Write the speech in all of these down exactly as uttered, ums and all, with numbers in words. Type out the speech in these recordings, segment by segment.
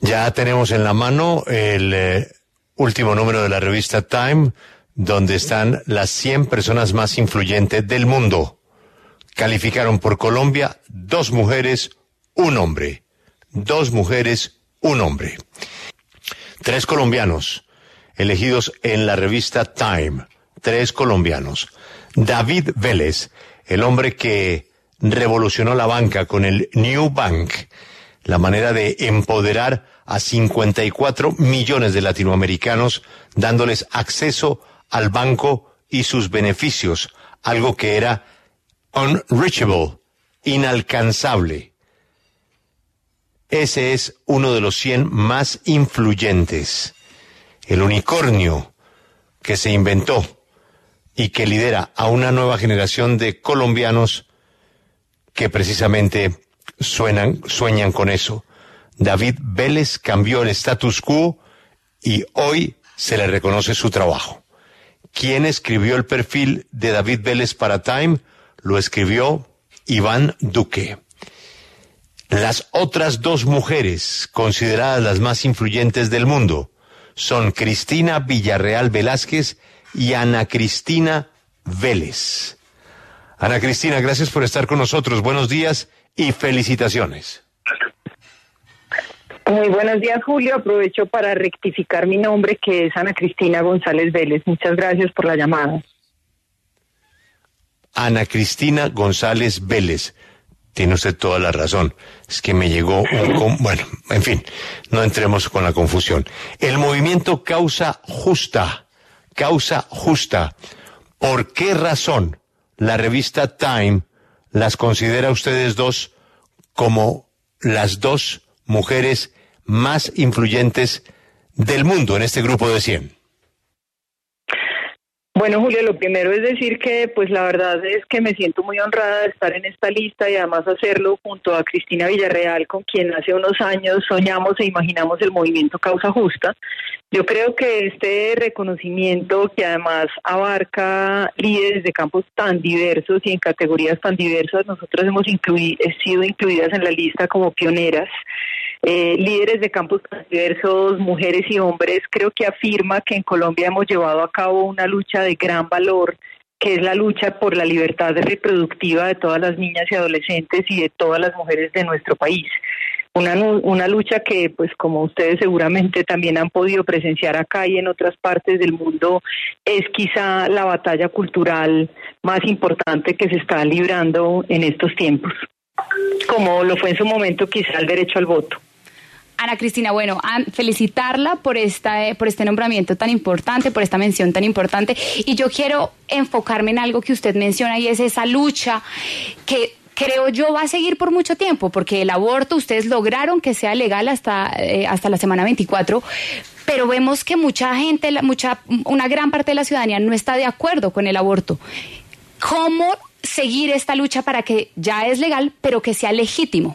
Ya tenemos en la mano el eh, último número de la revista Time, donde están las cien personas más influyentes del mundo. Calificaron por Colombia dos mujeres, un hombre. Dos mujeres, un hombre. Tres colombianos elegidos en la revista Time. Tres colombianos. David Vélez, el hombre que revolucionó la banca con el New Bank, la manera de empoderar a cincuenta y cuatro millones de latinoamericanos, dándoles acceso al banco y sus beneficios, algo que era unreachable, inalcanzable. Ese es uno de los cien más influyentes, el unicornio que se inventó y que lidera a una nueva generación de colombianos que precisamente suenan, sueñan con eso. David Vélez cambió el status quo y hoy se le reconoce su trabajo. ¿Quién escribió el perfil de David Vélez para Time? Lo escribió Iván Duque. Las otras dos mujeres, consideradas las más influyentes del mundo, son Cristina Villarreal Velázquez y Ana Cristina Vélez. Ana Cristina, gracias por estar con nosotros. Buenos días y felicitaciones. Muy buenos días, Julio. Aprovecho para rectificar mi nombre, que es Ana Cristina González Vélez. Muchas gracias por la llamada. Ana Cristina González Vélez. Tiene usted toda la razón. Es que me llegó un... Bueno, en fin, no entremos con la confusión. El movimiento Causa Justa. Causa Justa. ¿Por qué razón la revista Time las considera a ustedes dos como las dos mujeres más influyentes del mundo en este grupo de cien? Bueno, Julio, lo primero es decir que, pues la verdad es que me siento muy honrada de estar en esta lista y además hacerlo junto a Cristina Villarreal, con quien hace unos años soñamos e imaginamos el movimiento Causa Justa. Yo creo que este reconocimiento, que además abarca líderes de campos tan diversos y en categorías tan diversas, nosotros hemos incluido, sido incluidas en la lista como pioneras. Eh, líderes de campos diversos, mujeres y hombres, creo que afirma que en Colombia hemos llevado a cabo una lucha de gran valor, que es la lucha por la libertad reproductiva de todas las niñas y adolescentes y de todas las mujeres de nuestro país. Una, una lucha que, pues como ustedes seguramente también han podido presenciar acá y en otras partes del mundo, es quizá la batalla cultural más importante que se está librando en estos tiempos, como lo fue en su momento quizá el derecho al voto. Ana Cristina, bueno, felicitarla por esta, por este nombramiento tan importante, por esta mención tan importante, y yo quiero enfocarme en algo que usted menciona, y es esa lucha que creo yo va a seguir por mucho tiempo, porque el aborto ustedes lograron que sea legal hasta, eh, hasta la semana veinticuatro, pero vemos que mucha gente, mucha, una gran parte de la ciudadanía no está de acuerdo con el aborto. ¿Cómo seguir esta lucha para que ya es legal, pero que sea legítimo?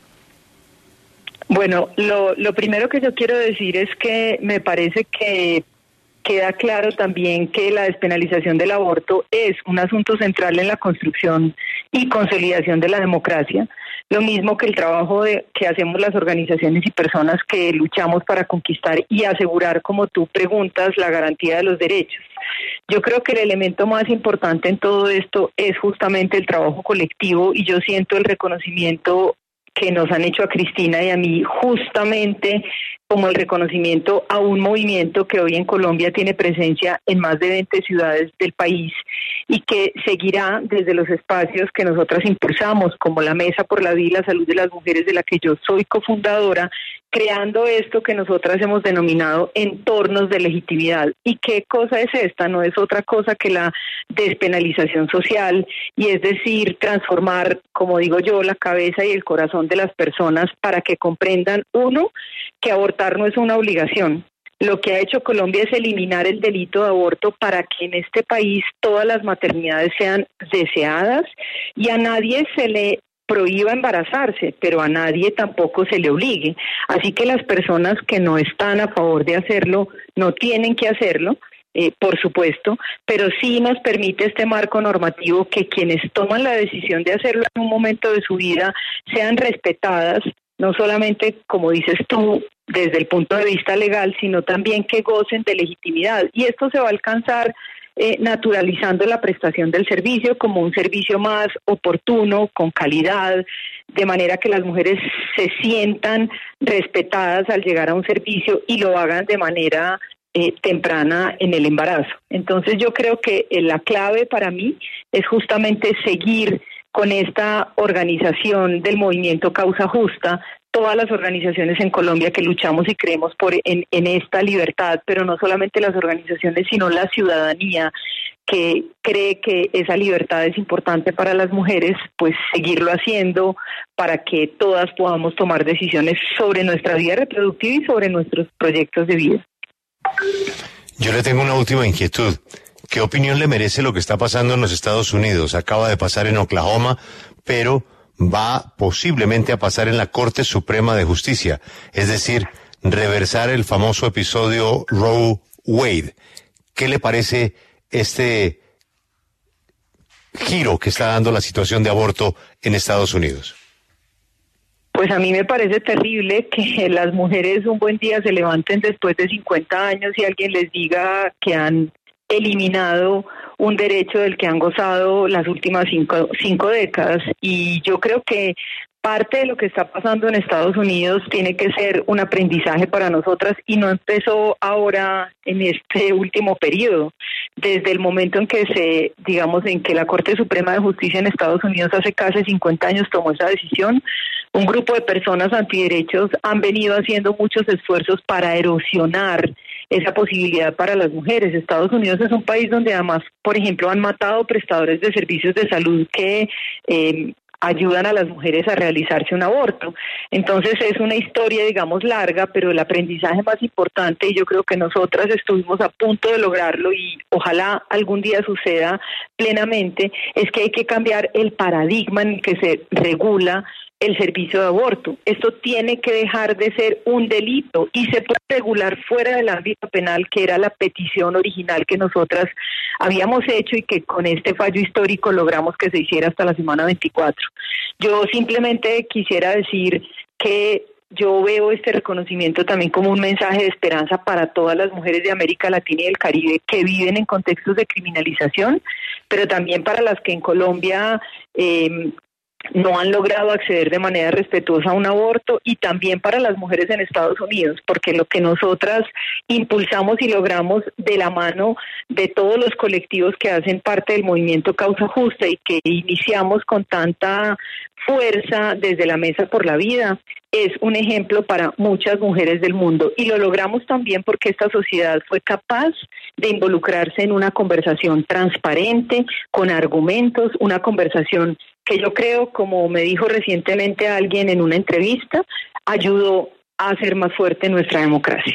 Bueno, lo, lo primero que yo quiero decir es que me parece que queda claro también que la despenalización del aborto es un asunto central en la construcción y consolidación de la democracia, lo mismo que el trabajo de, que hacemos las organizaciones y personas que luchamos para conquistar y asegurar, como tú preguntas, la garantía de los derechos. Yo creo que el elemento más importante en todo esto es justamente el trabajo colectivo, y yo siento el reconocimiento que nos han hecho a Cristina y a mí, justamente como el reconocimiento a un movimiento que hoy en Colombia tiene presencia en más de veinte ciudades del país y que seguirá desde los espacios que nosotras impulsamos, como la Mesa por la Vida y la Salud de las Mujeres, de la que yo soy cofundadora, creando esto que nosotras hemos denominado entornos de legitimidad. ¿Y qué cosa es esta? No es otra cosa que la despenalización social, y es decir, transformar, como digo yo, la cabeza y el corazón de las personas para que comprendan, uno, que abortar no es una obligación. Lo que ha hecho Colombia es eliminar el delito de aborto para que en este país todas las maternidades sean deseadas y a nadie se le prohíba embarazarse, pero a nadie tampoco se le obligue. Así que las personas que no están a favor de hacerlo no tienen que hacerlo, eh, por supuesto, pero sí nos permite este marco normativo que quienes toman la decisión de hacerlo en un momento de su vida sean respetadas no solamente, como dices tú, desde el punto de vista legal, sino también que gocen de legitimidad. Y esto se va a alcanzar eh, naturalizando la prestación del servicio como un servicio más oportuno, con calidad, de manera que las mujeres se sientan respetadas al llegar a un servicio y lo hagan de manera eh, temprana en el embarazo. Entonces yo creo que eh, la clave para mí es justamente seguir con esta organización del movimiento Causa Justa, todas las organizaciones en Colombia que luchamos y creemos por en, en esta libertad, pero no solamente las organizaciones, sino la ciudadanía que cree que esa libertad es importante para las mujeres, pues seguirlo haciendo para que todas podamos tomar decisiones sobre nuestra vida reproductiva y sobre nuestros proyectos de vida. Yo le tengo una última inquietud. ¿Qué opinión le merece lo que está pasando en los Estados Unidos? Acaba de pasar en Oklahoma, pero va posiblemente a pasar en la Corte Suprema de Justicia, es decir, reversar el famoso episodio Roe Wade. ¿Qué le parece este giro que está dando la situación de aborto en Estados Unidos? Pues a mí me parece terrible que las mujeres un buen día se levanten después de cincuenta años y alguien les diga que han eliminado un derecho del que han gozado las últimas cinco, cinco décadas. Y yo creo que parte de lo que está pasando en Estados Unidos tiene que ser un aprendizaje para nosotras y no empezó ahora en este último periodo. Desde el momento en que se, digamos, en que la Corte Suprema de Justicia en Estados Unidos hace casi cincuenta años tomó esa decisión, un grupo de personas antiderechos han venido haciendo muchos esfuerzos para erosionar esa posibilidad para las mujeres. Estados Unidos es un país donde además, por ejemplo, han matado prestadores de servicios de salud que eh, ayudan a las mujeres a realizarse un aborto. Entonces es una historia, digamos, larga, pero el aprendizaje más importante, y yo creo que nosotras estuvimos a punto de lograrlo y ojalá algún día suceda plenamente, es que hay que cambiar el paradigma en el que se regula el servicio de aborto. Esto tiene que dejar de ser un delito y se puede regular fuera del ámbito penal, que era la petición original que nosotras habíamos hecho y que con este fallo histórico logramos que se hiciera hasta la semana veinticuatro. Yo simplemente quisiera decir que yo veo este reconocimiento también como un mensaje de esperanza para todas las mujeres de América Latina y del Caribe que viven en contextos de criminalización, pero también para las que en Colombia eh, no han logrado acceder de manera respetuosa a un aborto, y también para las mujeres en Estados Unidos, porque lo que nosotras impulsamos y logramos de la mano de todos los colectivos que hacen parte del movimiento Causa Justa y que iniciamos con tanta fuerza desde la Mesa por la Vida, es un ejemplo para muchas mujeres del mundo, y lo logramos también porque esta sociedad fue capaz de involucrarse en una conversación transparente, con argumentos, una conversación que yo creo, como me dijo recientemente alguien en una entrevista, ayudó a hacer más fuerte nuestra democracia.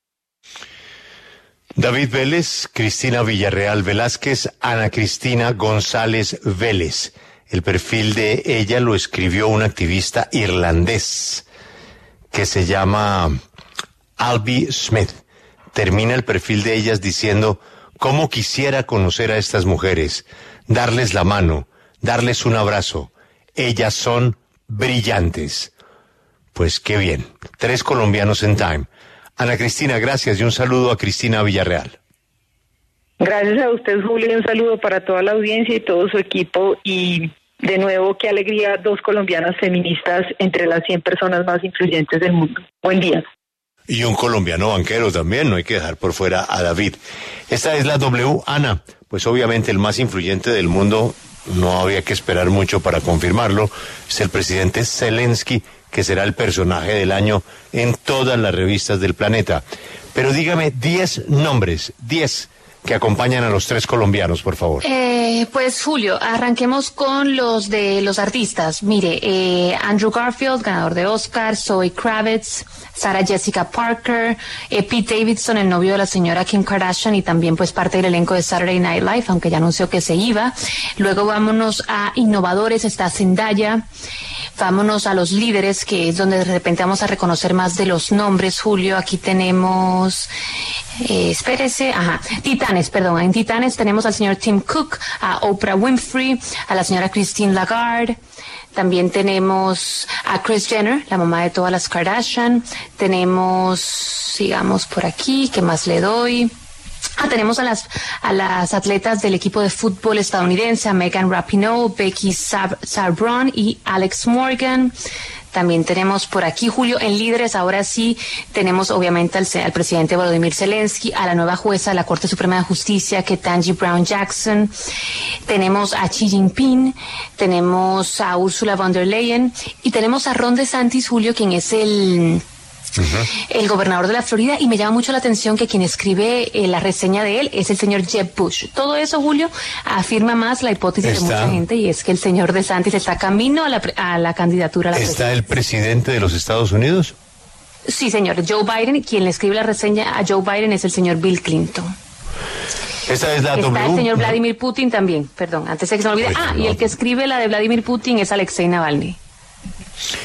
David Vélez, Cristina Villarreal Velázquez, Ana Cristina González Vélez. El perfil de ella lo escribió un activista irlandés que se llama Albie Smith. Termina el perfil de ellas diciendo: cómo quisiera conocer a estas mujeres, darles la mano, darles un abrazo. Ellas son brillantes. Pues qué bien. Tres colombianos en Time. Ana Cristina, gracias, y un saludo a Cristina Villarreal. Gracias a usted, Julio, y un saludo para toda la audiencia y todo su equipo. Y de nuevo, qué alegría, dos colombianas feministas entre las cien personas más influyentes del mundo. Buen día. Y un colombiano banquero también, no hay que dejar por fuera a David. Esta es la W. Ana, pues obviamente el más influyente del mundo, no había que esperar mucho para confirmarlo, es el presidente Zelensky, que será el personaje del año en todas las revistas del planeta. Pero dígame diez nombres, diez que acompañan a los tres colombianos, por favor. Eh, pues Julio, arranquemos con los de los artistas. Mire, eh, Andrew Garfield, ganador de Oscar, Zoe Kravitz, Sarah Jessica Parker, eh, Pete Davidson, el novio de la señora Kim Kardashian y también pues parte del elenco de Saturday Night Live, aunque ya anunció que se iba. Luego vámonos a innovadores, está Zendaya. Vámonos a los líderes, que es donde de repente vamos a reconocer más de los nombres, Julio. Aquí tenemos, eh, espérese, ajá, Titanes, perdón, en Titanes tenemos al señor Tim Cook, a Oprah Winfrey, a la señora Christine Lagarde. También tenemos a Kris Jenner, la mamá de todas las Kardashian. Tenemos, sigamos por aquí, ¿qué más le doy? Ah, tenemos a las a las atletas del equipo de fútbol estadounidense, a Megan Rapinoe, Becky Sauerbrunn y Alex Morgan. También tenemos por aquí, Julio, en líderes, ahora sí, tenemos obviamente al, al presidente Volodymyr Zelensky, a la nueva jueza de la Corte Suprema de Justicia, Ketanji Brown Jackson, tenemos a Xi Jinping, tenemos a Ursula von der Leyen y tenemos a Ron DeSantis, Julio, quien es el... Uh-huh. el gobernador de la Florida, y me llama mucho la atención que quien escribe eh, la reseña de él es el señor Jeb Bush. Todo eso, Julio, afirma más la hipótesis está, de mucha gente, y es que el señor DeSantis está camino a la, a la candidatura a la presidencia. ¿Está el presidente de los Estados Unidos? Sí, señor, Joe Biden. Quien le escribe la reseña a Joe Biden es el señor Bill Clinton. Esa es la Está W. el señor Vladimir Putin también, perdón, antes de que se me olvide. Pues ah, no. Y el que escribe la de Vladimir Putin es Alexei Navalny.